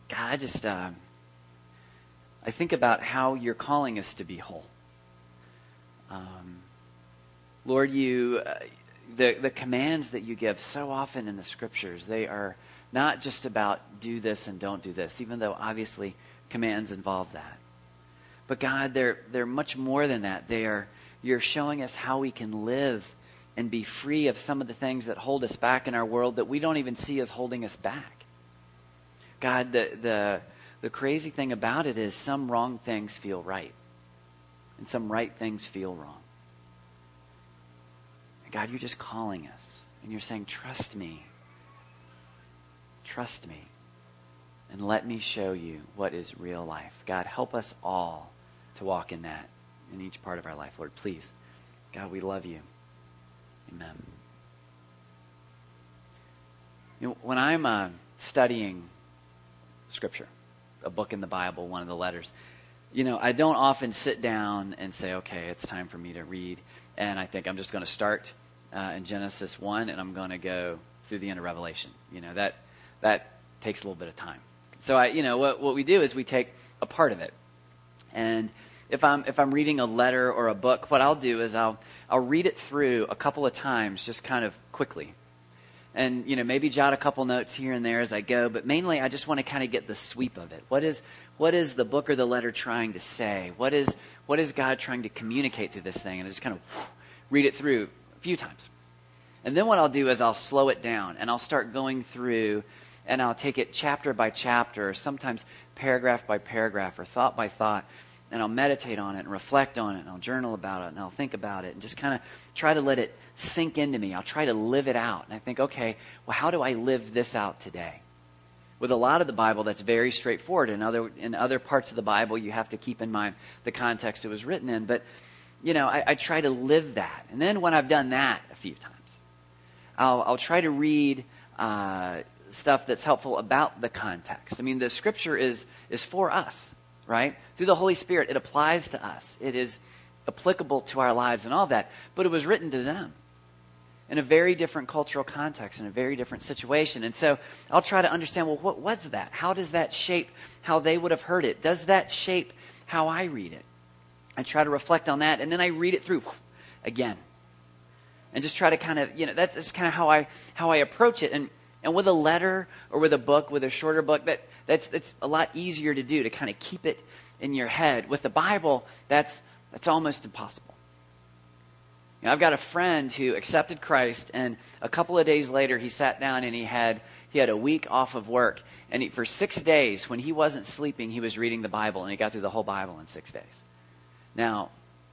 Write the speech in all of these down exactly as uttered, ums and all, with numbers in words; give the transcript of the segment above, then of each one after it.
God, I just, uh, I think about how you're calling us to be whole. Um, Lord, you, uh, the, the commands that you give so often in the scriptures, they are not just about do this and don't do this, even though obviously commands involve that. But God, they're, they're much more than that. They are, you're showing us how we can live and be free of some of the things that hold us back in our world that we don't even see as holding us back. God, the, the, the crazy thing about it is some wrong things feel right. And some right things feel wrong. And God, you're just calling us. And you're saying, trust me. Trust me. And let me show you what is real life. God, help us all to walk in that in each part of our life. Lord, please. God, we love you. Amen. You know, when I'm uh, studying Scripture, a book in the Bible, one of the letters, you know, I don't often sit down and say, okay, it's time for me to read. And I think I'm just going to start uh, in Genesis one and I'm going to go through the end of Revelation. You know, that that takes a little bit of time. So, I, you know, what what we do is we take a part of it. And if I'm if I'm reading a letter or a book, what I'll do is I'll I'll read it through a couple of times, just kind of quickly. And, you know, maybe jot a couple notes here and there as I go, but mainly I just want to kind of get the sweep of it. What is what is the book or the letter trying to say? What is what is God trying to communicate through this thing? And I just kind of read it through a few times. And then what I'll do is I'll slow it down and I'll start going through and I'll take it chapter by chapter, or sometimes paragraph by paragraph or thought by thought, and I'll meditate on it and reflect on it and I'll journal about it and I'll think about it and just kind of try to let it sink into me. I'll try to live it out. And I think, okay, well, how do I live this out today? With a lot of the Bible, that's very straightforward. In other in other parts of the Bible, you have to keep in mind the context it was written in. But, you know, I, I try to live that. And then when I've done that a few times, I'll, I'll try to read uh, stuff that's helpful about the context. I mean, the Scripture is is for us, right? Through the Holy Spirit, it applies to us. It is applicable to our lives and all that. But it was written to them in a very different cultural context, in a very different situation. And so I'll try to understand, well, what was that? How does that shape how they would have heard it? Does that shape how I read it? I try to reflect on that, and then I read it through again. And just try to kind of, you know, that's, that's kind of how I how I approach it. And and with a letter or with a book, with a shorter book, that that's that's a lot easier to do, to kind of keep it in your head. With the Bible, that's that's almost impossible. You know, I've got a friend who accepted Christ, and a couple of days later, he sat down and he had he had a week off of work, and he, for six days, when he wasn't sleeping, he was reading the Bible, and he got through the whole Bible in six days. Now,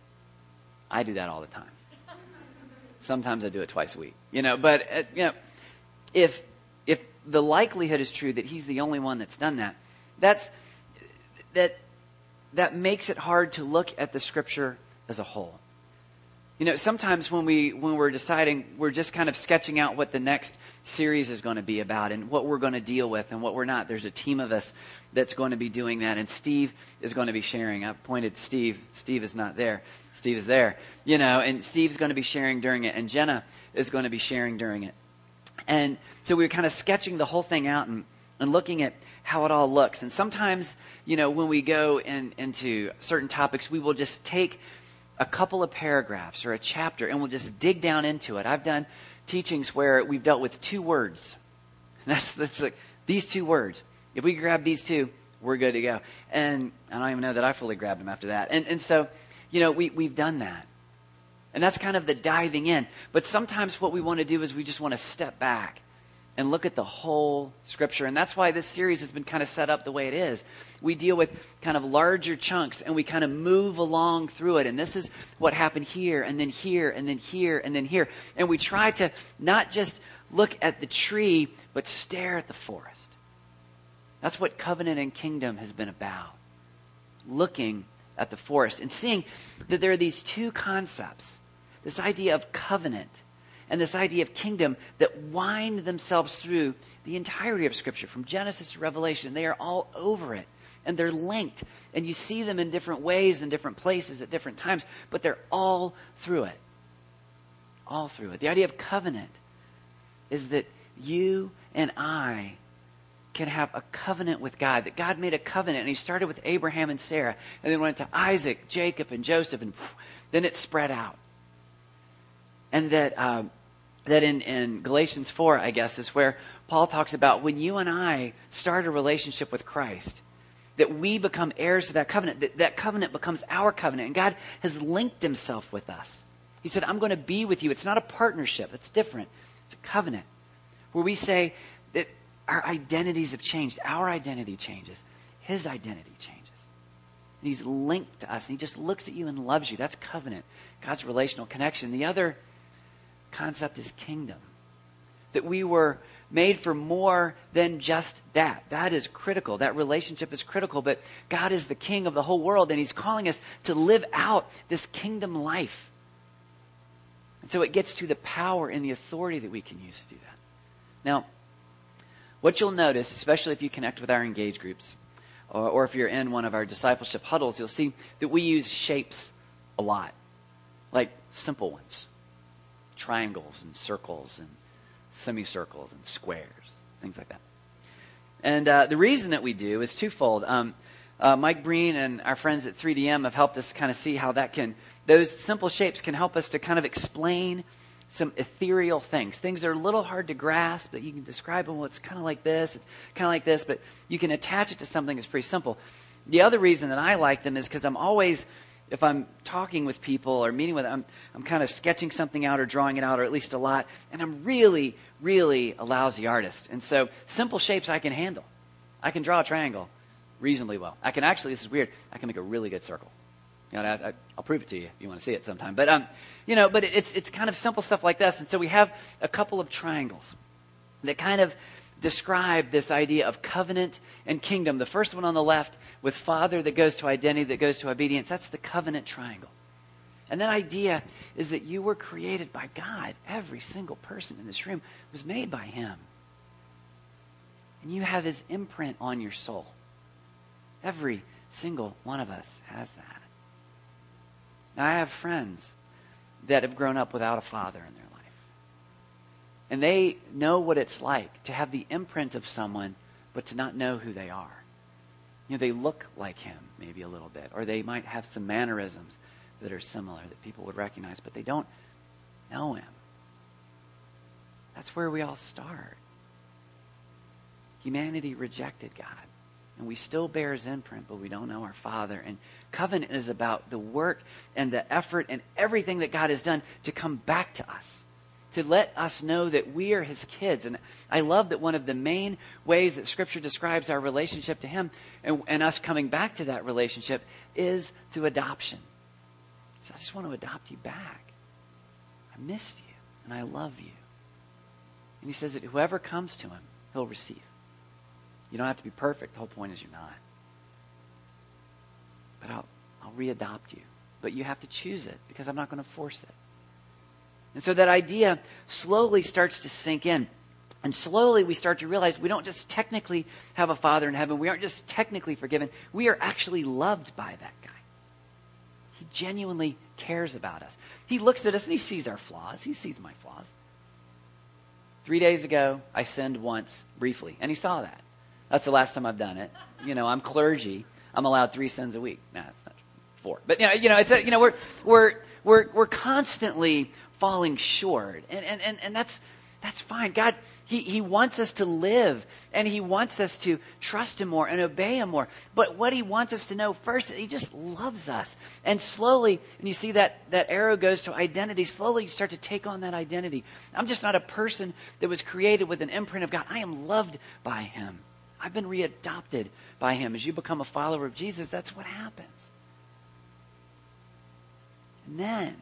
I do that all the time. Sometimes I do it twice a week, you know. But uh, you know, if if the likelihood is true that he's the only one that's done that, that's that that makes it hard to look at the Scripture as a whole. You know, sometimes when we when we're deciding, we're just kind of sketching out what the next series is going to be about and what we're going to deal with and what we're not. There's a team of us that's going to be doing that, and Steve is going to be sharing. I've pointed to Steve. Steve is not there. Steve is there. You know, and Steve's going to be sharing during it, and Jenna is going to be sharing during it. And so we're kind of sketching the whole thing out and, and looking at how it all looks. And sometimes, you know, when we go in, into certain topics, we will just take a couple of paragraphs or a chapter and we'll just dig down into it. I've done teachings where we've dealt with two words. And that's that's like these two words. If we grab these two, we're good to go. And I don't even know that I fully grabbed them after that. And and so, you know, we we've done that. And that's kind of the diving in. But sometimes what we want to do is we just want to step back and look at the whole Scripture. And that's why this series has been kind of set up the way it is. We deal with kind of larger chunks and we kind of move along through it. And this is what happened here and then here and then here and then here. And we try to not just look at the tree, but stare at the forest. That's what Covenant and Kingdom has been about. Looking at the forest and seeing that there are these two concepts. This idea of covenant and this idea of kingdom that wind themselves through the entirety of Scripture, from Genesis to Revelation. They are all over it, and they're linked, and you see them in different ways in different places at different times, but they're all through it. All through it. The idea of covenant is that you and I can have a covenant with God, that God made a covenant, and he started with Abraham and Sarah, and then went to Isaac, Jacob, and Joseph, and then it spread out. And that um, that in, in Galatians four, I guess, is where Paul talks about when you and I start a relationship with Christ, that we become heirs to that covenant, that that covenant becomes our covenant, and God has linked himself with us. He said, I'm going to be with you. It's not a partnership. It's different. It's a covenant where we say that our identities have changed. Our identity changes. His identity changes. And he's linked to us. And he just looks at you and loves you. That's covenant. God's relational connection. The other concept is kingdom. That we were made for more than just that. That is critical. That relationship is critical. But God is the king of the whole world. And he's calling us to live out this kingdom life. And so it gets to the power and the authority that we can use to do that. Now, what you'll notice, especially if you connect with our engage groups, or, or if you're in one of our discipleship huddles, you'll see that we use shapes a lot, like simple ones, triangles and circles and semicircles and squares, things like that. And uh, the reason that we do is twofold. Um, uh, Mike Breen and our friends at three D M have helped us kind of see how that can, those simple shapes can help us to kind of explain some ethereal things. Things that are a little hard to grasp, that you can describe them, well, it's kind of like this, it's kind of like this, but you can attach it to something that's pretty simple. The other reason that I like them is because I'm always, if I'm talking with people or meeting with them, I'm, I'm kind of sketching something out or drawing it out, or at least a lot, and I'm really, really a lousy artist. And so simple shapes I can handle. I can draw a triangle reasonably well. I can actually, this is weird, I can make a really good circle. You know, I, I'll prove it to you if you want to see it sometime. But, um, you know, but it's it's kind of simple stuff like this. And so we have a couple of triangles that kind of describe this idea of covenant and kingdom. The first one on the left with father that goes to identity, that goes to obedience, that's the covenant triangle. And that idea is that you were created by God. Every single person in this room was made by him. And you have his imprint on your soul. Every single one of us has that. Now, I have friends that have grown up without a father in their life. And they know what it's like to have the imprint of someone, but to not know who they are. You know, they look like him maybe a little bit, or they might have some mannerisms that are similar that people would recognize, but they don't know him. That's where we all start. Humanity rejected God. And we still bear his imprint, but we don't know our Father. And covenant is about the work and the effort and everything that God has done to come back to us, to let us know that we are his kids. And I love that one of the main ways that Scripture describes our relationship to him and, and us coming back to that relationship is through adoption. So I just want to adopt you back. I missed you, and I love you. And he says that whoever comes to him, he'll receive. You don't have to be perfect. The whole point is you're not. But I'll, I'll re-adopt you. But you have to choose it because I'm not going to force it. And so that idea slowly starts to sink in. And slowly we start to realize we don't just technically have a Father in heaven. We aren't just technically forgiven. We are actually loved by that guy. He genuinely cares about us. He looks at us and he sees our flaws. He sees my flaws. Three days ago, I sinned once, briefly. And he saw that. That's the last time I've done it. You know, I'm clergy. I'm allowed three sins a week. Nah, it's not four. But you know, you know, it's a, you know, we're we're we're we're constantly falling short, and and and, and that's that's fine. God, he he wants us to live, and he wants us to trust him more and obey him more. But what he wants us to know first, he just loves us. And slowly, and you see that that arrow goes to identity. Slowly, you start to take on that identity. I'm just not a person that was created with an imprint of God. I am loved by him. I've been readopted by him. As you become a follower of Jesus, that's what happens. And then,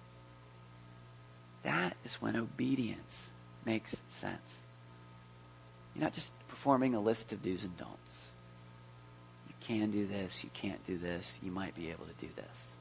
that is when obedience makes sense. You're not just performing a list of do's and don'ts. You can do this, you can't do this, you might be able to do this.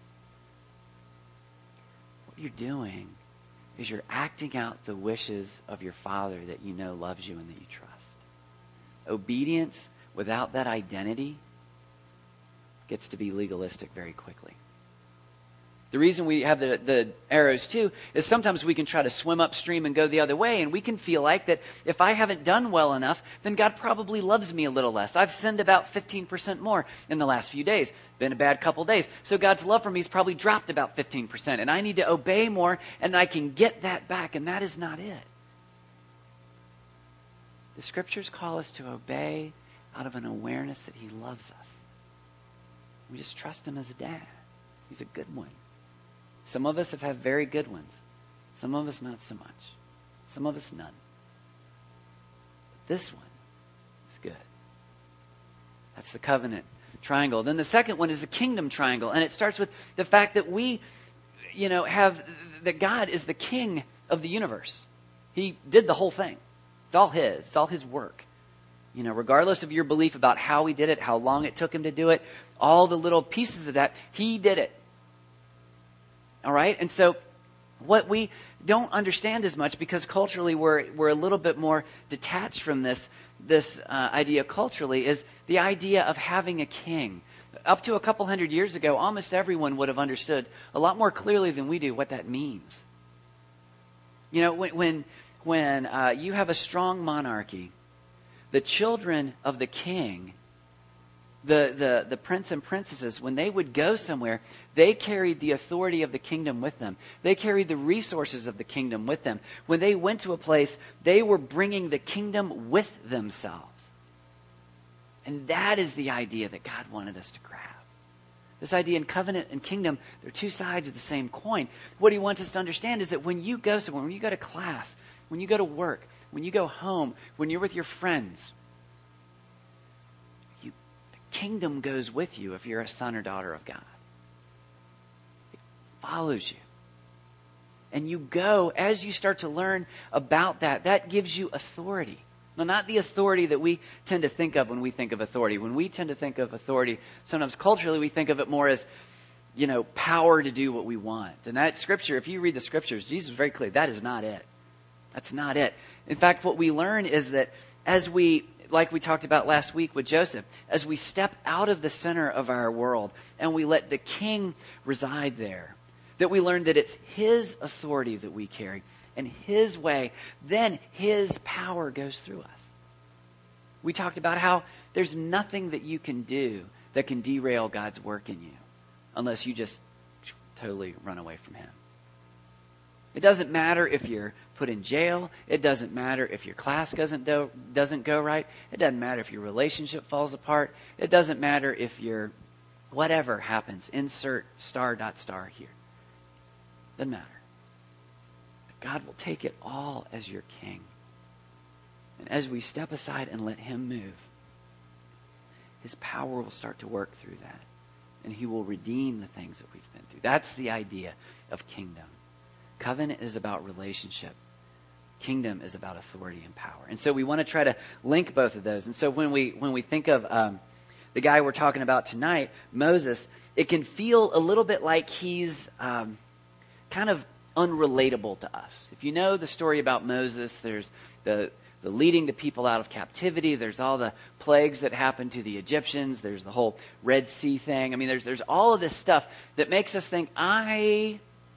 What you're doing is you're acting out the wishes of your Father that you know loves you and that you trust. Obedience without that identity gets to be legalistic very quickly. The reason we have the, the arrows too is sometimes we can try to swim upstream and go the other way, and we can feel like that if I haven't done well enough, then God probably loves me a little less. I've sinned about fifteen percent more in the last few days. Been a bad couple days. So God's love for me has probably dropped about fifteen percent, and I need to obey more, and I can get that back, and that is not it. The Scriptures call us to obey out of an awareness that He loves us. We just trust Him as a dad. He's a good one. Some of us have had very good ones. Some of us not so much. Some of us none. But this one is good. That's the covenant triangle. Then the second one is the kingdom triangle. And it starts with the fact that we, you know, have, that God is the king of the universe. He did the whole thing. It's all His. It's all His work. You know, regardless of your belief about how He did it, how long it took Him to do it, all the little pieces of that, He did it. All right? And so what we don't understand as much, because culturally we're we're a little bit more detached from this, this uh, idea culturally, is the idea of having a king. Up to a couple hundred years ago, almost everyone would have understood a lot more clearly than we do what that means. You know, when when, when uh, you have a strong monarchy, the children of the king, the, the, the prince and princesses, when they would go somewhere, they carried the authority of the kingdom with them. They carried the resources of the kingdom with them. When they went to a place, they were bringing the kingdom with themselves. And that is the idea that God wanted us to grab. This idea in covenant and kingdom, they're two sides of the same coin. What He wants us to understand is that when you go somewhere, when you go to class, when you go to work, when you go home, when you're with your friends, you, the kingdom goes with you if you're a son or daughter of God. It follows you. And you go, as you start to learn about that, that gives you authority. Now, not the authority that we tend to think of when we think of authority. When we tend to think of authority, sometimes culturally we think of it more as, you know, power to do what we want. And that Scripture, if you read the Scriptures, Jesus is very clear, that is not it. That's not it. In fact, what we learn is that as we, like we talked about last week with Joseph, as we step out of the center of our world and we let the King reside there, that we learn that it's His authority that we carry and His way, then His power goes through us. We talked about how there's nothing that you can do that can derail God's work in you unless you just totally run away from Him. It doesn't matter if you're put in jail. It doesn't matter if your class doesn't do, doesn't go right. It doesn't matter if your relationship falls apart. It doesn't matter if your whatever happens. Insert star dot star here. Doesn't matter. God will take it all as your king. And as we step aside and let Him move, His power will start to work through that. And He will redeem the things that we've been through. That's the idea of kingdom. Covenant is about relationship. Kingdom is about authority and power. And so we want to try to link both of those. And so when we when we think of um, the guy we're talking about tonight, Moses, it can feel a little bit like he's um, kind of unrelatable to us. If you know the story about Moses, there's the the leading the people out of captivity. There's all the plagues that happened to the Egyptians. There's the whole Red Sea thing. I mean, there's there's all of this stuff that makes us think, I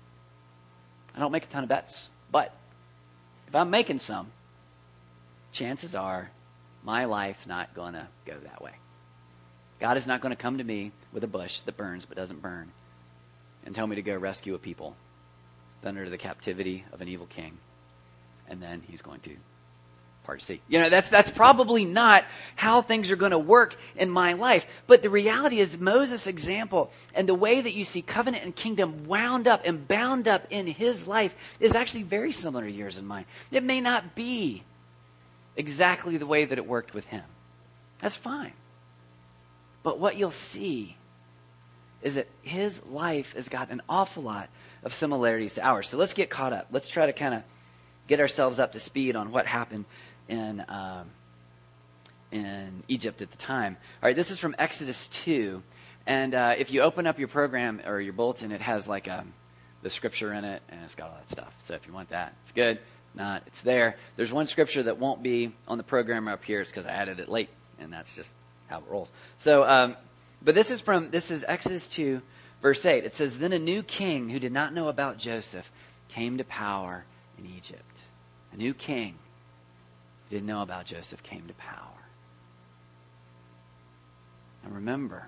I don't make a ton of bets, but if I'm making some, chances are my life's not going to go that way. God is not going to come to me with a bush that burns but doesn't burn and tell me to go rescue a people under the captivity of an evil king, and then He's going to part sea. You know, that's that's probably not how things are going to work in my life. But the reality is Moses' example and the way that you see covenant and kingdom wound up and bound up in his life is actually very similar to yours and mine. It may not be exactly the way that it worked with him. That's fine. But what you'll see is that his life has got an awful lot of similarities to ours. So let's get caught up. Let's try to kind of get ourselves up to speed on what happened in um, in Egypt at the time. All right, this is from Exodus two. And uh, if you open up your program or your bulletin, it has like a, the scripture in it, and it's got all that stuff. So if you want that, it's good. Not, it's there. There's one scripture that won't be on the program up here. It's because I added it late, and that's just how it rolls. So, um, but this is from, this is Exodus two, verse eight. It says, "Then a new king who did not know about Joseph came to power in Egypt." A new king who didn't know about Joseph came to power. And remember,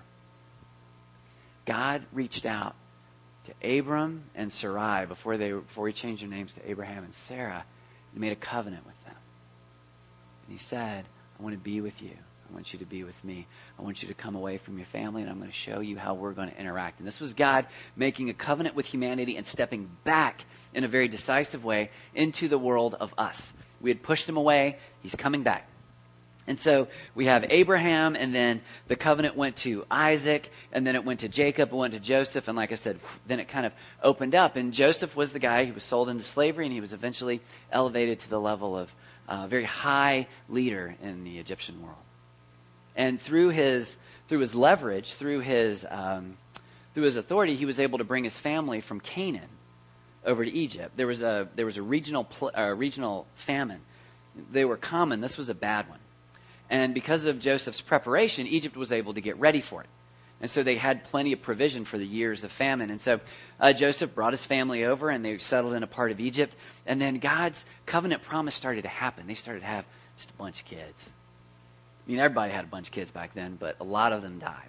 God reached out to Abram and Sarai before they before he changed their names to Abraham and Sarah. He made a covenant with them. And he said, "I want to be with you. I want you to be with me. I want you to come away from your family, and I'm going to show you how we're going to interact." And this was God making a covenant with humanity and stepping back in a very decisive way into the world of us. We had pushed him away. He's coming back. And so we have Abraham, and then the covenant went to Isaac, and then it went to Jacob, it went to Joseph, and like I said, then it kind of opened up. And Joseph was the guy who was sold into slavery, and he was eventually elevated to the level of a very high leader in the Egyptian world. And through his through his leverage, through his um, through his authority, he was able to bring his family from Canaan over to Egypt. There was a there was a regional pl- uh, regional famine. They were common. This was a bad one. And because of Joseph's preparation, Egypt was able to get ready for it. And so they had plenty of provision for the years of famine. And so uh, Joseph brought his family over, and they settled in a part of Egypt. And then God's covenant promise started to happen. They started to have just a bunch of kids. I mean, everybody had a bunch of kids back then, but a lot of them died.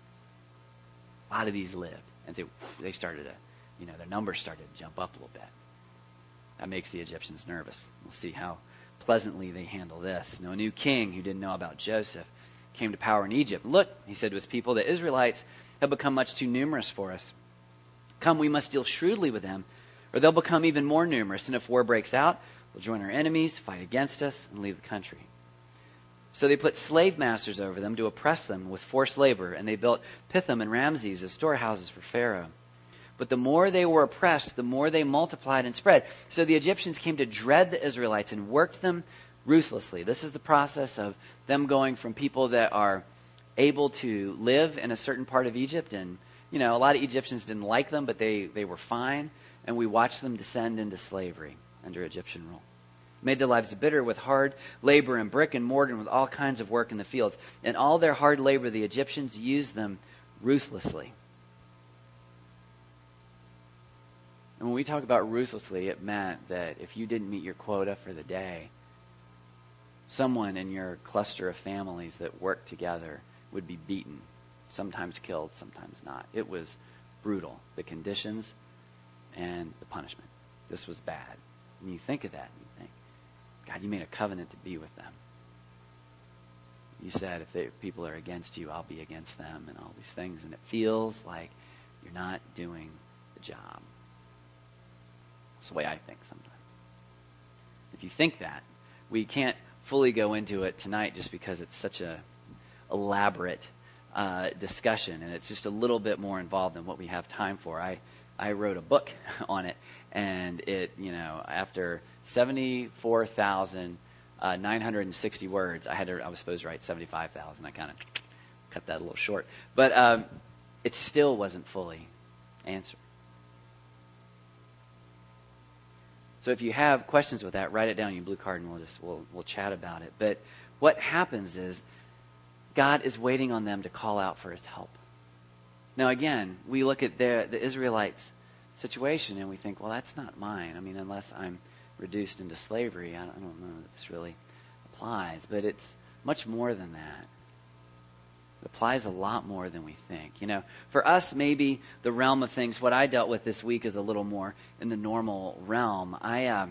A lot of these lived. And they, they started to, you know, their numbers started to jump up a little bit. That makes the Egyptians nervous. We'll see how pleasantly they handle this. Now, a new king who didn't know about Joseph came to power in Egypt. "Look," he said to his people, "the Israelites have become much too numerous for us. Come, we must deal shrewdly with them, or they'll become even more numerous. And if war breaks out, we'll join our enemies, fight against us, and leave the country." So they put slave masters over them to oppress them with forced labor, and they built Pithom and Ramses as storehouses for Pharaoh. But the more they were oppressed, the more they multiplied and spread. So the Egyptians came to dread the Israelites and worked them ruthlessly. This is the process of them going from people that are able to live in a certain part of Egypt. And, you know, a lot of Egyptians didn't like them, but they, they were fine. And we watched them descend into slavery under Egyptian rule. Made their lives bitter with hard labor and brick and mortar and with all kinds of work in the fields. And all their hard labor, the Egyptians used them ruthlessly. And when we talk about ruthlessly, it meant that if you didn't meet your quota for the day, someone in your cluster of families that worked together would be beaten, sometimes killed, sometimes not. It was brutal, the conditions and the punishment. This was bad. And you think of that and you think, God, you made a covenant to be with them. You said if, they, if people are against you, I'll be against them and all these things. And it feels like you're not doing the job. That's the way I think sometimes. If you think that, we can't fully go into it tonight just because it's such a elaborate uh, discussion, and it's just a little bit more involved than what we have time for. I, I wrote a book on it, and it, you know, after seventy-four thousand nine hundred sixty words, I had to, I was supposed to write seventy-five thousand. I kind of cut that a little short. But um, it still wasn't fully answered. So if you have questions with that, write it down in your blue card, and we'll just we'll we'll chat about it. But what happens is God is waiting on them to call out for His help. Now again, we look at the the Israelites' situation and we think, well, that's not mine. I mean, unless I'm reduced into slavery, I don't, I don't know that this really applies. But it's much more than that. It applies a lot more than we think. You know, for us, maybe the realm of things, what I dealt with this week is a little more in the normal realm. I, um,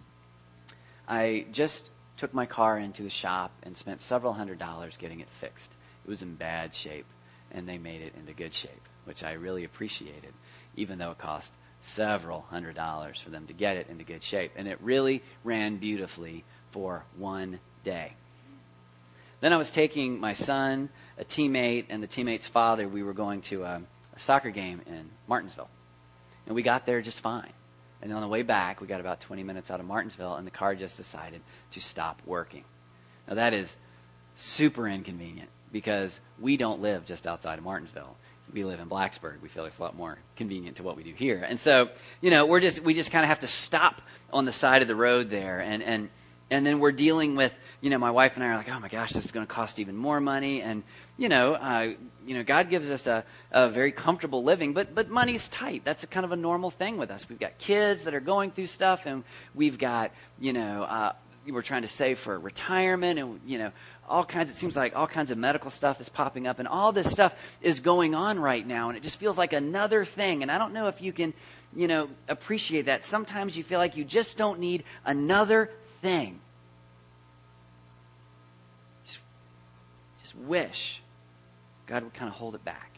I just took my car into the shop and spent several hundred dollars getting it fixed. It was in bad shape, and they made it into good shape, which I really appreciated, even though it cost several hundred dollars for them to get it into good shape. And it really ran beautifully for one day. Then I was taking my son, a teammate, and the teammate's father. We were going to a, a soccer game in Martinsville. And we got there just fine. And on the way back, we got about twenty minutes out of Martinsville, and the car just decided to stop working. Now, that is super inconvenient because we don't live just outside of Martinsville. We live in Blacksburg. We feel like it's a lot more convenient to what we do here. And so, you know, we're just we just kind of have to stop on the side of the road there, and and and then we're dealing with, you know, my wife and I are like, oh my gosh, this is going to cost even more money. And, you know, uh, you know, God gives us a, a very comfortable living, but, but money's tight. That's a kind of a normal thing with us. We've got kids that are going through stuff, and we've got, you know, uh, we're trying to save for retirement, and, you know, all kinds, it seems like all kinds of medical stuff is popping up, and all this stuff is going on right now, and it just feels like another thing. And I don't know if you can, you know, appreciate that. Sometimes you feel like you just don't need another thing. Just, just wish God would kind of hold it back.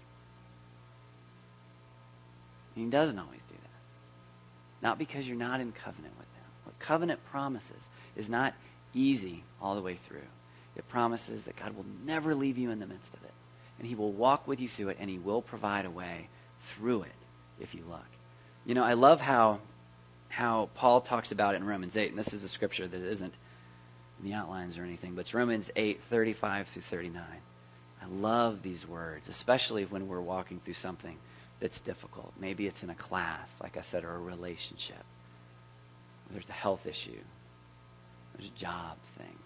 And He doesn't always do that. Not because you're not in covenant with Him. What covenant promises is not easy all the way through. It promises that God will never leave you in the midst of it. And He will walk with you through it, and He will provide a way through it if you look. You know, I love how how Paul talks about it in Romans eight, and this is a scripture that isn't in the outlines or anything, but it's Romans eight, thirty-five through thirty-nine. I love these words, especially when we're walking through something that's difficult. Maybe it's in a class, like I said, or a relationship. There's a health issue. There's a job thing.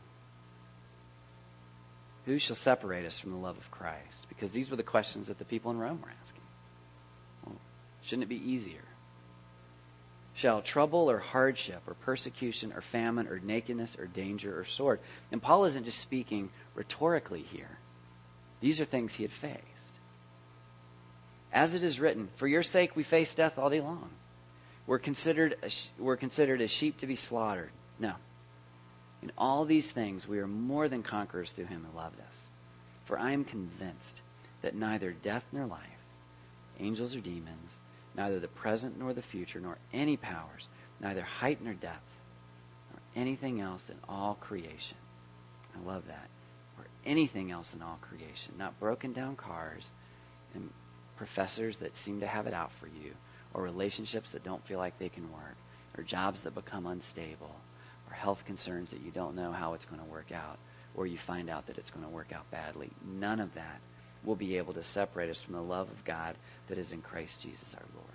Who shall separate us from the love of Christ? Because these were the questions that the people in Rome were asking. Well, shouldn't it be easier? Shall trouble or hardship or persecution or famine or nakedness or danger or sword? And Paul isn't just speaking rhetorically here. These are things he had faced. As it is written, for your sake we face death all day long. We're considered, we're considered as sheep to be slaughtered. No. In all these things we are more than conquerors through Him who loved us. For I am convinced that neither death nor life, angels or demons, neither the present nor the future, nor any powers, neither height nor depth, nor anything else in all creation. I love that. Or anything else in all creation. Not broken down cars and professors that seem to have it out for you, or relationships that don't feel like they can work, or jobs that become unstable, or health concerns that you don't know how it's going to work out, or you find out that it's going to work out badly. None of that will be able to separate us from the love of God that is in Christ Jesus our Lord.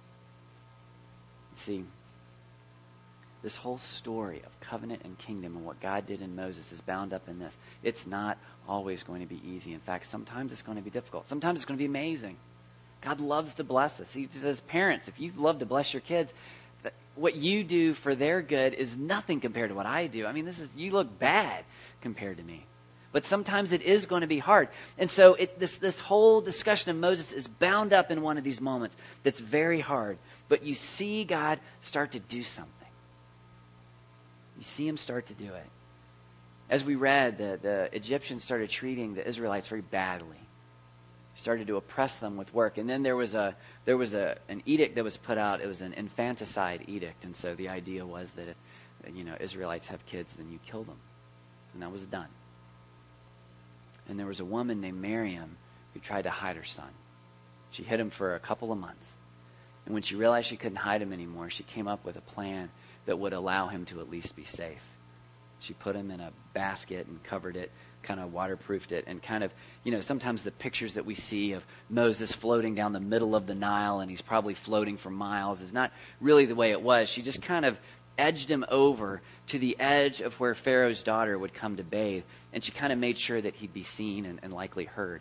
See, this whole story of covenant and kingdom and what God did in Moses is bound up in this. It's not always going to be easy. In fact, sometimes it's going to be difficult. Sometimes it's going to be amazing. God loves to bless us. He says, parents, if you love to bless your kids, what you do for their good is nothing compared to what I do. I mean, this is, you look bad compared to me. But sometimes it is going to be hard. And so it, this, this whole discussion of Moses is bound up in one of these moments that's very hard. But you see God start to do something. You see Him start to do it. As we read, the, the Egyptians started treating the Israelites very badly. Started to oppress them with work. And then there was a there was a an edict that was put out. It was an infanticide edict. And so the idea was that if, you know, Israelites have kids, then you kill them. And that was done. And there was a woman named Miriam who tried to hide her son. She hid him for a couple of months. And when she realized she couldn't hide him anymore, she came up with a plan that would allow him to at least be safe. She put him in a basket and covered it, kind of waterproofed it, and kind of, you know, sometimes the pictures that we see of Moses floating down the middle of the Nile, and he's probably floating for miles, is not really the way it was. She just kind of edged him over to the edge of where Pharaoh's daughter would come to bathe, and she kind of made sure that he'd be seen and, and likely heard.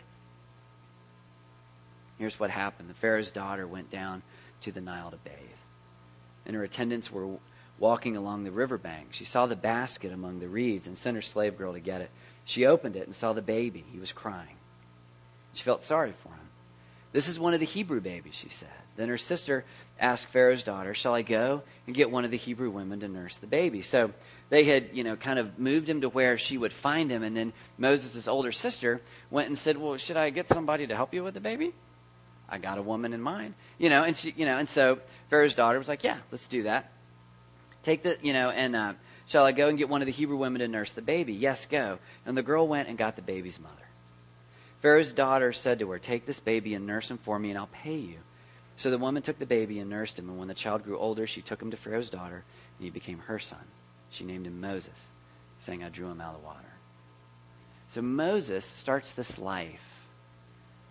Here's what happened. The Pharaoh's daughter went down to the Nile to bathe, and her attendants were walking along the riverbank. She saw the basket among the reeds and sent her slave girl to get it. She opened it and saw the baby. He was crying. She felt sorry for him. This is one of the Hebrew babies, she said. Then her sister asked Pharaoh's daughter, shall I go and get one of the Hebrew women to nurse the baby? So they had, you know, kind of moved him to where she would find him. And then Moses' older sister went and said, well, should I get somebody to help you with the baby? I got a woman in mind. You know, and she, you know, and so Pharaoh's daughter was like, yeah, let's do that. Take the, you know, and uh, shall I go and get one of the Hebrew women to nurse the baby? Yes, go. And the girl went and got the baby's mother. Pharaoh's daughter said to her, take this baby and nurse him for me, and I'll pay you. So the woman took the baby and nursed him, and when the child grew older, she took him to Pharaoh's daughter, and he became her son. She named him Moses, saying, I drew him out of the water. So Moses starts this life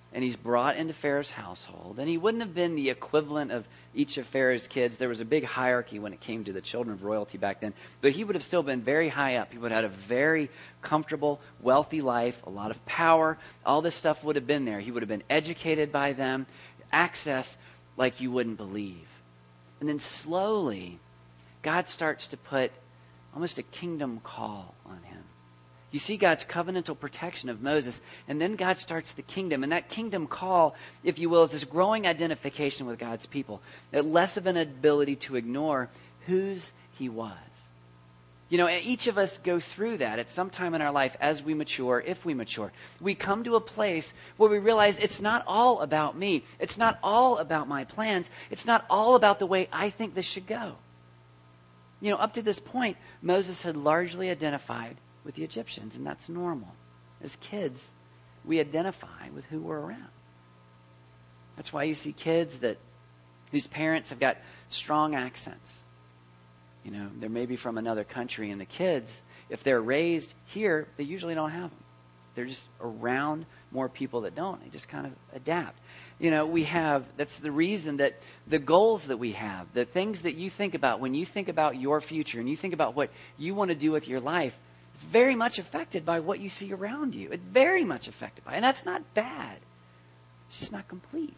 and he's brought into Pharaoh's household. And he wouldn't have been the equivalent of each of Pharaoh's kids. There was a big hierarchy when it came to the children of royalty back then. But he would have still been very high up. He would have had a very comfortable, wealthy life, a lot of power. All this stuff would have been there. He would have been educated by them, access like you wouldn't believe. And then slowly, God starts to put almost a kingdom call on him. You see God's covenantal protection of Moses, and then God starts the kingdom. And that kingdom call, if you will, is this growing identification with God's people. That less of an ability to ignore whose he was. You know, and each of us go through that at some time in our life as we mature, if we mature. We come to a place where we realize it's not all about me. It's not all about my plans. It's not all about the way I think this should go. You know, up to this point, Moses had largely identified with the Egyptians, and that's normal. As kids, we identify with who we're around. That's why you see kids that whose parents have got strong accents. You know, they're maybe from another country, and the kids, if they're raised here, they usually don't have them. They're just around more people that don't. They just kind of adapt. You know, we have, that's the reason that the goals that we have, the things that you think about when you think about your future and you think about what you want to do with your life, it's very much affected by what you see around you. It's very much affected by it. And that's not bad. It's just not complete.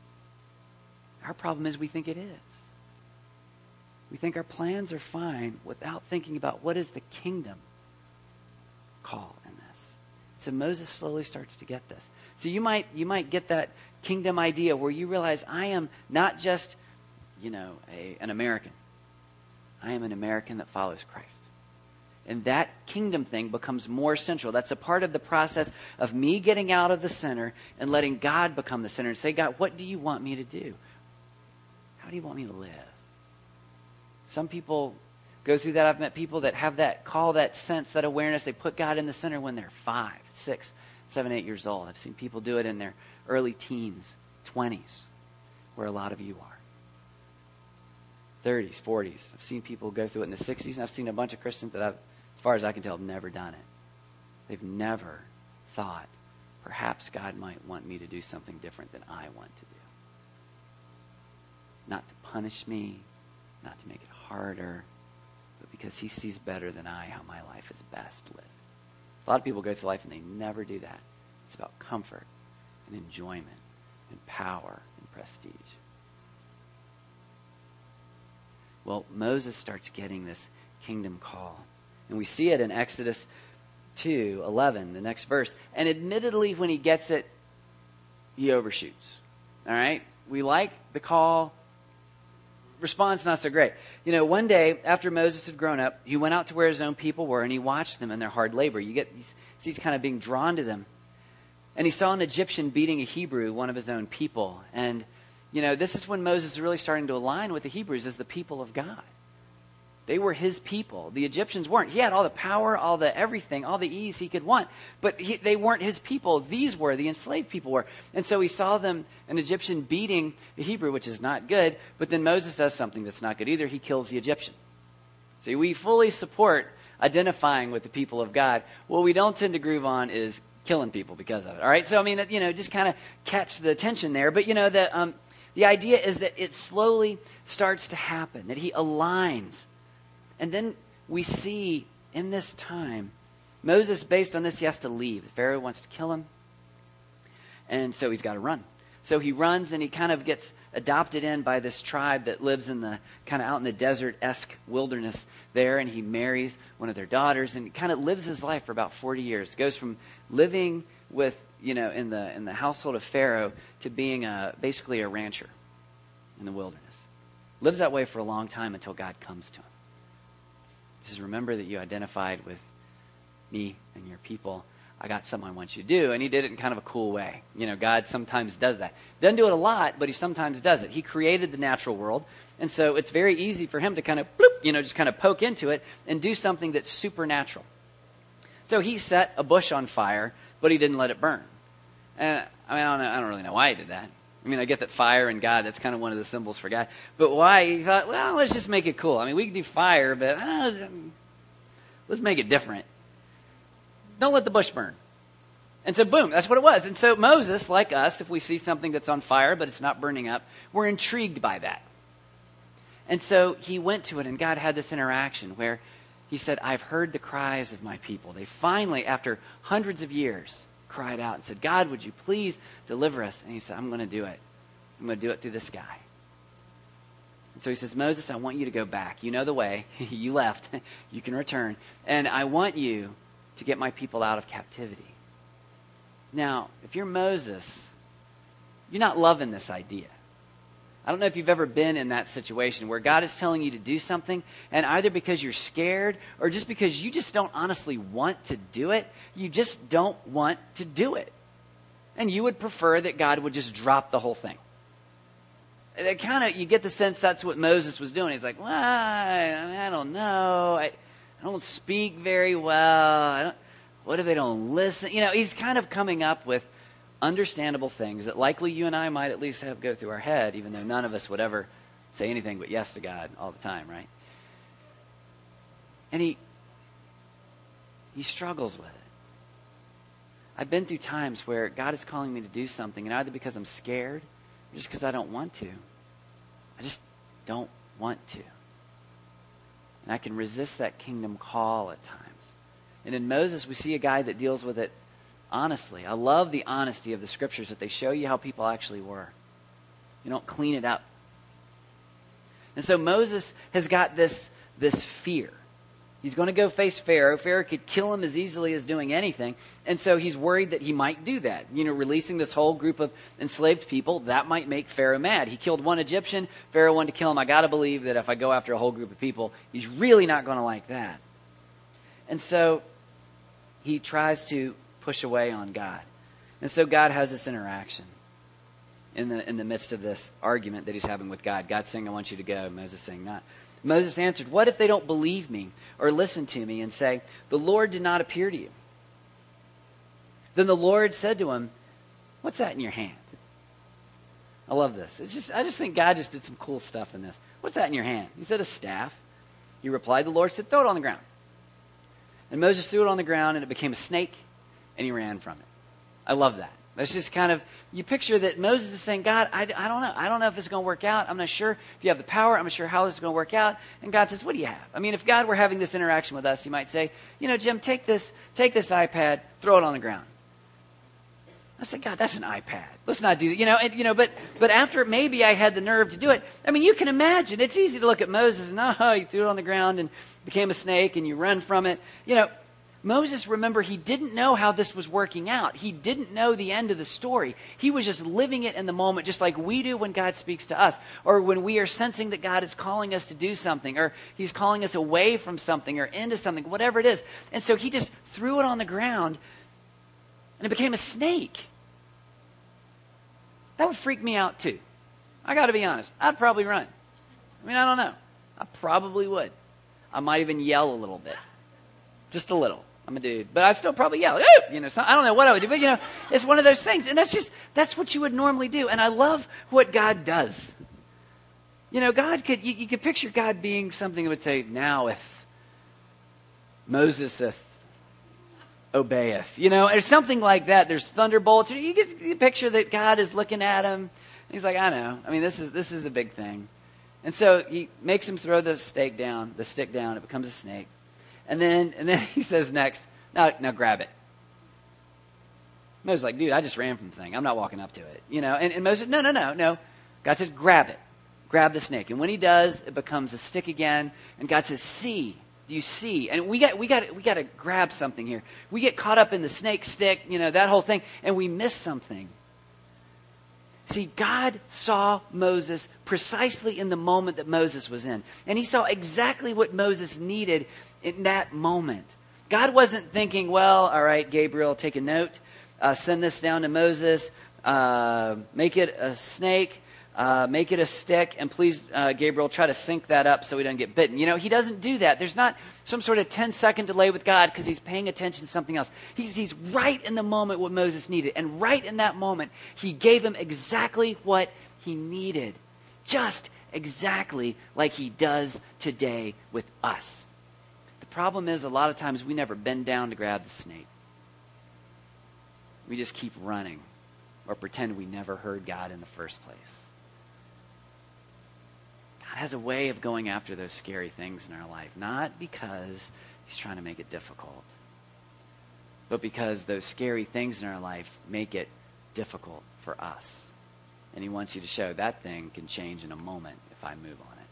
Our problem is we think it is. We think our plans are fine without thinking about what is the kingdom call in this. So Moses slowly starts to get this. So you might you might get that kingdom idea where you realize I am not just, you know, a, an American. I am an American that follows Christ. And that kingdom thing becomes more central. That's a part of the process of me getting out of the center and letting God become the center and say, God, what do you want me to do? How do you want me to live? Some people go through that. I've met people that have that call, that sense, that awareness. They put God in the center when they're five, six, seven, eight years old. I've seen people do it in their early teens, twenties, where a lot of you are. thirties, forties. I've seen people go through it in the sixties, and I've seen a bunch of Christians that I've, as far as I can tell, have never done it. They've never thought, perhaps God might want me to do something different than I want to do. Not to punish me, not to make it harder, but because he sees better than I how my life is best lived. A lot of people go through life and they never do that. It's about comfort and enjoyment and power and prestige. Well, Moses starts getting this kingdom call. And we see it in Exodus two eleven, the next verse. And admittedly, when he gets it, he overshoots. All right? We like the call. Response not so great. You know, one day after Moses had grown up, he went out to where his own people were and he watched them in their hard labor. You get these, he's kind of being drawn to them. And he saw an Egyptian beating a Hebrew, one of his own people. And, you know, this is when Moses is really starting to align with the Hebrews as the people of God. They were his people. The Egyptians weren't. He had all the power, all the everything, all the ease he could want. But he, they weren't his people. These were. The enslaved people were. And so he saw them, an Egyptian beating the Hebrew, which is not good. But then Moses does something that's not good either. He kills the Egyptian. See, we fully support identifying with the people of God. What we don't tend to groove on is killing people because of it. All right? So, I mean, you know, just kind of catch the attention there. But, you know, the, um, the idea is that it slowly starts to happen, that he aligns. And then we see in this time, Moses, based on this, he has to leave. Pharaoh wants to kill him. And so he's got to run. So he runs and he kind of gets adopted in by this tribe that lives in the kind of out in the desert-esque wilderness there. And he marries one of their daughters and kind of lives his life for about forty years. Goes from living with, you know, in the in the household of Pharaoh to being a, basically a rancher in the wilderness. Lives that way for a long time until God comes to him. He says, remember that you identified with me and your people. I got something I want you to do. And he did it in kind of a cool way. You know, God sometimes does that. Doesn't do it a lot, but he sometimes does it. He created the natural world. And so it's very easy for him to kind of, bloop, you know, just kind of poke into it and do something that's supernatural. So he set a bush on fire, but he didn't let it burn. And I mean, I don't know, I don't really know why he did that. I mean, I get that fire and God, that's kind of one of the symbols for God. But why? He thought, well, let's just make it cool. I mean, we can do fire, but uh, let's make it different. Don't let the bush burn. And so, boom, that's what it was. And so Moses, like us, if we see something that's on fire but it's not burning up, we're intrigued by that. And so he went to it, and God had this interaction where he said, I've heard the cries of my people. They finally, after hundreds of years, cried out and said, God, would you please deliver us? And he said, I'm going to do it. I'm going to do it through this guy. And so he says, Moses, I want you to go back. You know the way. You left. You can return. And I want you to get my people out of captivity. Now, if you're Moses, you're not loving this idea. I don't know if you've ever been in that situation where God is telling you to do something, and either because you're scared or just because you just don't honestly want to do it, you just don't want to do it. And you would prefer that God would just drop the whole thing. It kind of, you get the sense that's what Moses was doing. He's like, well, I, I don't know. I, I don't speak very well. I don't, what if they don't listen? You know, he's kind of coming up with understandable things that likely you and I might at least have go through our head, even though none of us would ever say anything but yes to God all the time, right? And he he struggles with it. I've been through times where God is calling me to do something, and either because I'm scared or just because I don't want to. I just don't want to. And I can resist that kingdom call at times. And in Moses, we see a guy that deals with it honestly. I love the honesty of the scriptures, that they show you how people actually were. You don't clean it up. And so Moses has got this, this fear. He's going to go face Pharaoh. Pharaoh could kill him as easily as doing anything. And so he's worried that he might do that. You know, releasing this whole group of enslaved people, that might make Pharaoh mad. He killed one Egyptian. Pharaoh wanted to kill him. I got to believe that if I go after a whole group of people, he's really not going to like that. And so he tries to push away on God. And so God has this interaction in the in the midst of this argument that he's having with God. God saying, I want you to go. Moses saying, not. Moses answered, what if they don't believe me or listen to me and say, the Lord did not appear to you? Then the Lord said to him, what's that in your hand? I love this. It's just I just think God just did some cool stuff in this. What's that in your hand? He said, a staff. He replied, the Lord said, throw it on the ground. And Moses threw it on the ground, and it became a snake, and he ran from it. I love that. That's just kind of, you picture that Moses is saying, God, I, I don't know. I don't know if it's going to work out. I'm not sure if you have the power. I'm not sure how this is going to work out. And God says, what do you have? I mean, if God were having this interaction with us, he might say, you know, Jim, take this, take this iPad, throw it on the ground. I said, God, that's an iPad. Let's not do that. You know, and, you know, but, but after maybe I had the nerve to do it, I mean, you can imagine. It's easy to look at Moses and, oh, you threw it on the ground and became a snake and you run from it. You know, Moses, remember, he didn't know how this was working out. He didn't know the end of the story. He was just living it in the moment, just like we do when God speaks to us, or when we are sensing that God is calling us to do something, or he's calling us away from something or into something, whatever it is. And so he just threw it on the ground, and it became a snake. That would freak me out too. I got to be honest. I'd probably run. I mean, I don't know. I probably would. I might even yell a little bit. Just a little. I'm a dude. But I'd still probably yell. You know, so I don't know what I would do. But, you know, it's one of those things. And that's just, that's what you would normally do. And I love what God does. You know, God could, you, you could picture God being something that would say, now if Moses if obeyeth, you know, or something like that. There's thunderbolts. You get you picture that God is looking at him. He's like, I know. I mean, this is this is a big thing. And so he makes him throw the stake down, the stick down. It becomes a snake. And then and then he says next, now now grab it. Moses is like, dude, I just ran from the thing. I'm not walking up to it. You know, and, and Moses, no, no, no, no. God says, grab it. Grab the snake. And when he does, it becomes a stick again. And God says, see. Do you see? And we got we got we got to grab something here. We get caught up in the snake stick, you know, that whole thing, and we miss something. See, God saw Moses precisely in the moment that Moses was in. And he saw exactly what Moses needed in that moment. God wasn't thinking, well, all right, Gabriel, take a note. Uh, send this down to Moses. Uh, make it a snake. Uh, make it a stick. And please, uh, Gabriel, try to sync that up so he doesn't get bitten. You know, he doesn't do that. There's not some sort of ten-second delay with God because he's paying attention to something else. He's, he's right in the moment what Moses needed. And right in that moment, he gave him exactly what he needed. Just exactly like he does today with us. The problem is a lot of times we never bend down to grab the snake. we just keep running or pretend we never heard God in the first place. God has a way of going after those scary things in our life, not because he's trying to make it difficult, but because those scary things in our life make it difficult for us. And he wants you to show that thing can change in a moment if I move on it.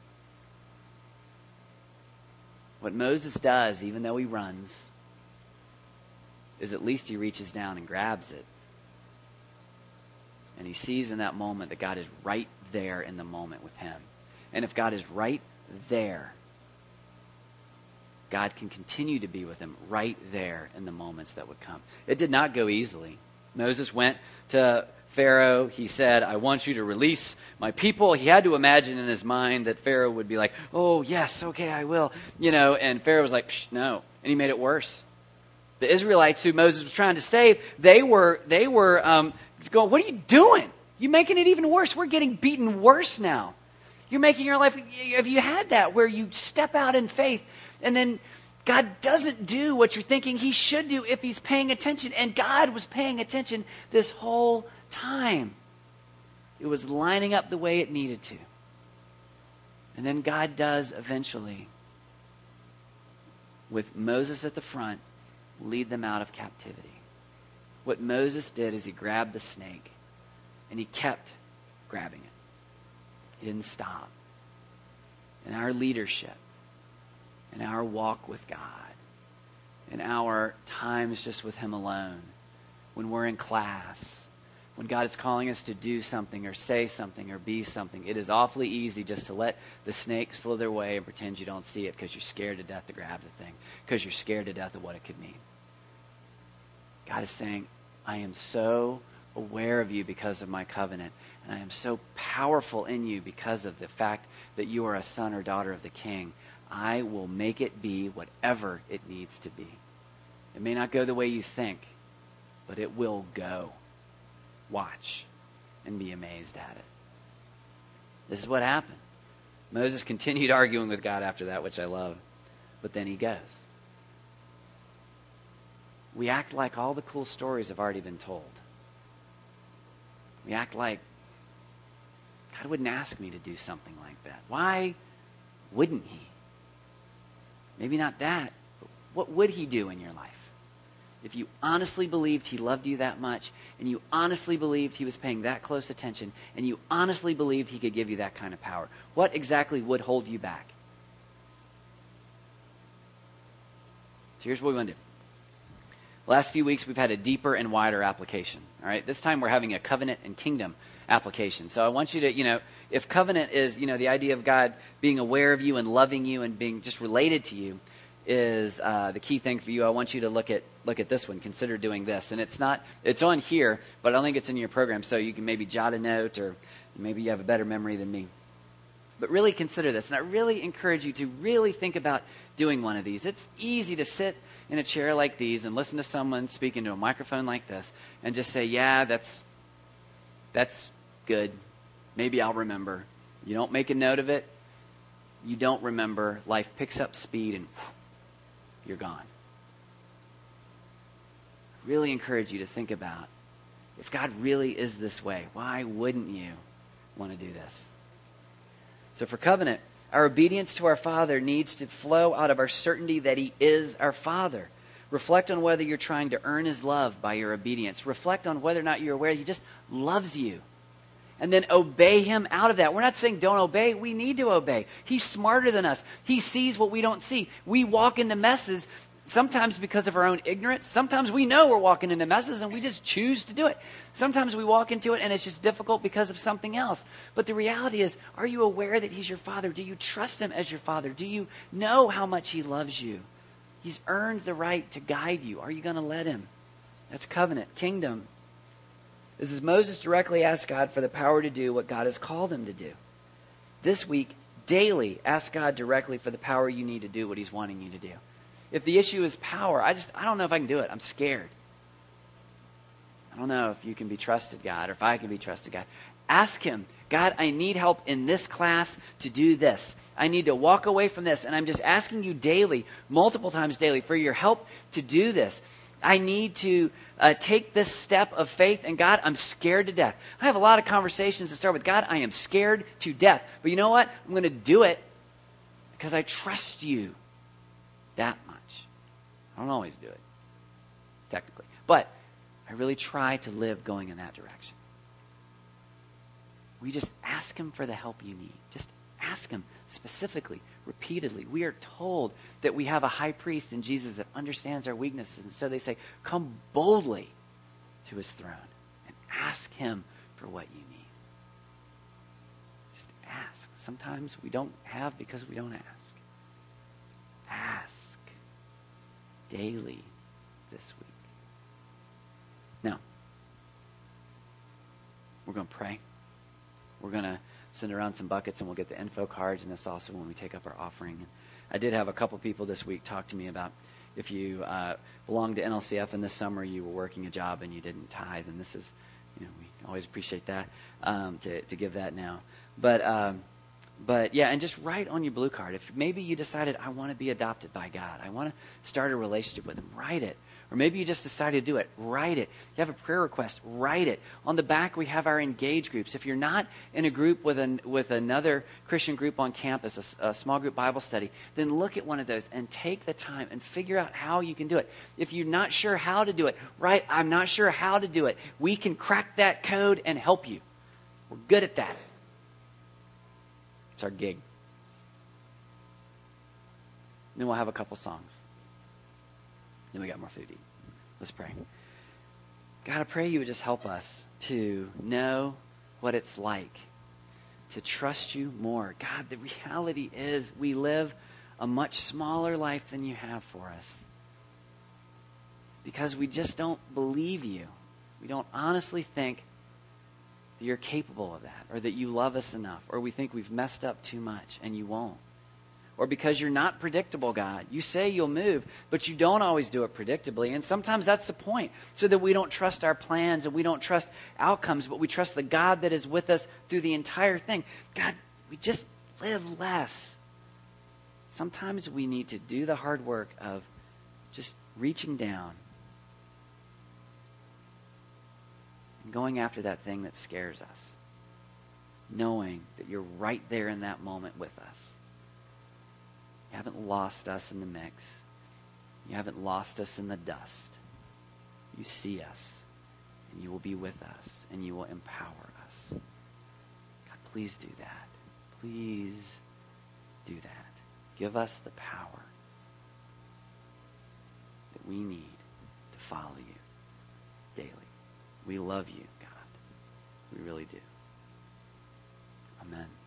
What Moses does, even though he runs, is at least he reaches down and grabs it. And he sees in that moment that God is right there in the moment with him. And if God is right there, God can continue to be with him right there in the moments that would come. It did not go easily. Moses went to Pharaoh. He said, I want you to release my people. He had to imagine in his mind that Pharaoh would be like, oh, yes, okay, I will. You know, and Pharaoh was like, Psh, no. And he made it worse. The Israelites who Moses was trying to save, they were they were um, going, what are you doing? You're making it even worse. We're getting beaten worse now. You're making your life, have you had that where you step out in faith and then God doesn't do what you're thinking he should do if he's paying attention? And God was paying attention this whole time. It was lining up the way it needed to. And then God does eventually, with Moses at the front, lead them out of captivity. What Moses did is he grabbed the snake and he kept grabbing it. He didn't stop. In our leadership, in our walk with God, in our times just with him alone, when we're in class, when God is calling us to do something or say something or be something, it is awfully easy just to let the snake slither away and pretend you don't see it because you're scared to death to grab the thing, because you're scared to death of what it could mean. God is saying, I am so aware of you because of my covenant, and I am so powerful in you because of the fact that you are a son or daughter of the King. I will make it be whatever it needs to be. It may not go the way you think, but it will go. Watch and be amazed at it. This is what happened. Moses continued arguing with God after that, which I love, but then he goes. We act like all the cool stories have already been told. We act like God wouldn't ask me to do something like that. Why wouldn't he? Maybe not that, but what would he do in your life? If you honestly believed he loved you that much, and you honestly believed he was paying that close attention, and you honestly believed he could give you that kind of power, what exactly would hold you back? So here's what we want to do. The last few weeks we've had a deeper and wider application. All right, this time we're having a covenant and kingdom application. So I want you to, you know, if covenant is, you know, the idea of God being aware of you and loving you and being just related to you is uh, the key thing for you, I want you to look at look at this one. Consider doing this. And it's not, it's on here, but I don't think it's in your program, so you can maybe jot a note, or maybe you have a better memory than me. But really consider this, and I really encourage you to really think about doing one of these. It's easy to sit in a chair like these and listen to someone speak into a microphone like this and just say, yeah, that's that's good. Maybe I'll remember. You don't make a note of it. You don't remember. Life picks up speed and whew, you're gone. I really encourage you to think about, if God really is this way, why wouldn't you want to do this? So for covenant, our obedience to our Father needs to flow out of our certainty that he is our Father. Reflect on whether you're trying to earn his love by your obedience. Reflect on whether or not you're aware he just loves you. And then obey him out of that. We're not saying don't obey. We need to obey. He's smarter than us. He sees what we don't see. We walk into messes sometimes because of our own ignorance. Sometimes we know we're walking into messes and we just choose to do it. Sometimes we walk into it and it's just difficult because of something else. But the reality is, are you aware that he's your Father? Do you trust him as your Father? Do you know how much he loves you? He's earned the right to guide you. Are you going to let him? That's covenant. Kingdom. This is Moses directly asked God for the power to do what God has called him to do. This week, daily, ask God directly for the power you need to do what he's wanting you to do. If the issue is power, I just, I don't know if I can do it. I'm scared. I don't know if you can be trusted, God, or if I can be trusted, God. Ask him, God, I need help in this class to do this. I need to walk away from this. And I'm just asking you daily, multiple times daily, for your help to do this. I need to uh, take this step of faith, and God, I'm scared to death. I have a lot of conversations that start with, God, I am scared to death. But you know what? I'm going to do it because I trust you that much. I don't always do it, technically. But I really try to live going in that direction. We just ask him for the help you need. Just ask him specifically, repeatedly. We are told that we have a high priest in Jesus that understands our weaknesses. And so they say, come boldly to his throne and ask him for what you need. Just ask. Sometimes we don't have because we don't ask. Ask daily this week. Now, we're going to pray. We're going to send around some buckets, and we'll get the info cards, and that's also when we take up our offering. I did have a couple people this week talk to me about if you uh, belong to N L C F and this summer you were working a job and you didn't tithe, and this is, you know, we always appreciate that, um, to, to give that now. But, um, but yeah, and just write on your blue card. If maybe you decided, I want to be adopted by God, I want to start a relationship with him, write it. Or maybe you just decided to do it. Write it. You have a prayer request. Write it. On the back, we have our engage groups. If you're not in a group with an, with another Christian group on campus, a, a small group Bible study, then look at one of those and take the time and figure out how you can do it. If you're not sure how to do it, write, I'm not sure how to do it. We can crack that code and help you. We're good at that. It's our gig. Then we'll have a couple songs. Then we got more food to eat. Let's pray. God, I pray you would just help us to know what it's like to trust you more. God, the reality is we live a much smaller life than you have for us because we just don't believe you. We don't honestly think that you're capable of that, or that you love us enough, or we think we've messed up too much, and you won't. Or because you're not predictable, God. You say you'll move, but you don't always do it predictably. And sometimes that's the point, so that we don't trust our plans and we don't trust outcomes, but we trust the God that is with us through the entire thing. God, we just live less. Sometimes we need to do the hard work of just reaching down and going after that thing that scares us, knowing that you're right there in that moment with us. You haven't lost us in the mix. You haven't lost us in the dust. You see us, and you will be with us, and you will empower us. God, please do that. Please do that. Give us the power that we need to follow you daily. We love you, God. We really do. Amen.